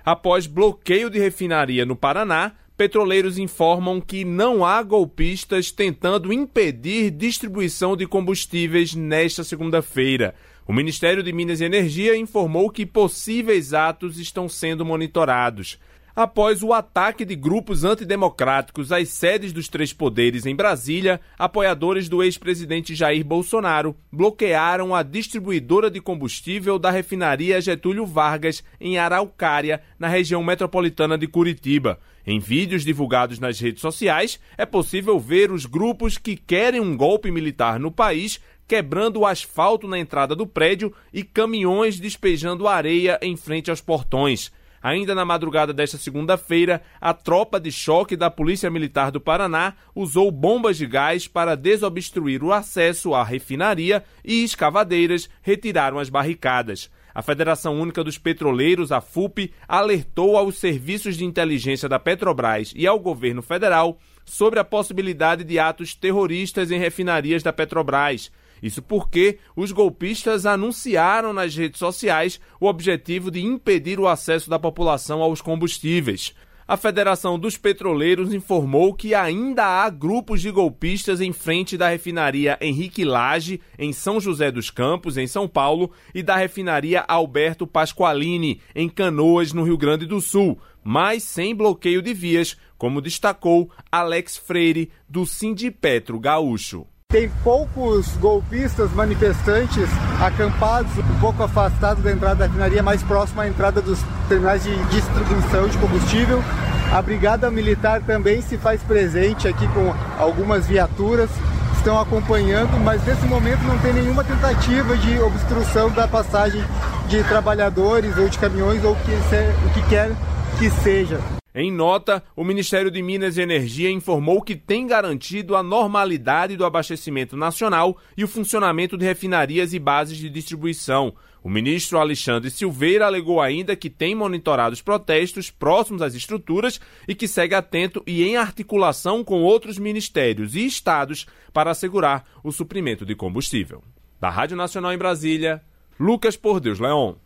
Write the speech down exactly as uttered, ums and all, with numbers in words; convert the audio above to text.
Após bloqueio de refinaria no Paraná, petroleiros informam que não há golpistas tentando impedir distribuição de combustíveis nesta segunda-feira. O Ministério de Minas e Energia informou que possíveis atos estão sendo monitorados. Após o ataque de grupos antidemocráticos às sedes dos três poderes em Brasília, apoiadores do ex-presidente Jair Bolsonaro bloquearam a distribuidora de combustível da refinaria Getúlio Vargas, em Araucária, na região metropolitana de Curitiba. Em vídeos divulgados nas redes sociais, é possível ver os grupos que querem um golpe militar no país quebrando o asfalto na entrada do prédio e caminhões despejando areia em frente aos portões. Ainda na madrugada desta segunda-feira, a tropa de choque da Polícia Militar do Paraná usou bombas de gás para desobstruir o acesso à refinaria e escavadeiras retiraram as barricadas. A Federação Única dos Petroleiros, a F U P, alertou aos serviços de inteligência da Petrobras e ao governo federal sobre a possibilidade de atos terroristas em refinarias da Petrobras. Isso porque os golpistas anunciaram nas redes sociais o objetivo de impedir o acesso da população aos combustíveis. A Federação dos Petroleiros informou que ainda há grupos de golpistas em frente da refinaria Henrique Lage, em São José dos Campos, em São Paulo, e da refinaria Alberto Pasqualini, em Canoas, no Rio Grande do Sul, mas sem bloqueio de vias, como destacou Alex Freire, do Sindipetro Gaúcho. Tem poucos golpistas manifestantes acampados um pouco afastados da entrada da refinaria, mais próximo à entrada dos terminais de distribuição de combustível. A Brigada Militar também se faz presente aqui com algumas viaturas, estão acompanhando, mas nesse momento não tem nenhuma tentativa de obstrução da passagem de trabalhadores ou de caminhões ou o que quer que seja. Em nota, o Ministério de Minas e Energia informou que tem garantido a normalidade do abastecimento nacional e o funcionamento de refinarias e bases de distribuição. O ministro Alexandre Silveira alegou ainda que tem monitorado os protestos próximos às estruturas e que segue atento e em articulação com outros ministérios e estados para assegurar o suprimento de combustível. Da Rádio Nacional em Brasília, Lucas Por Deus Leon.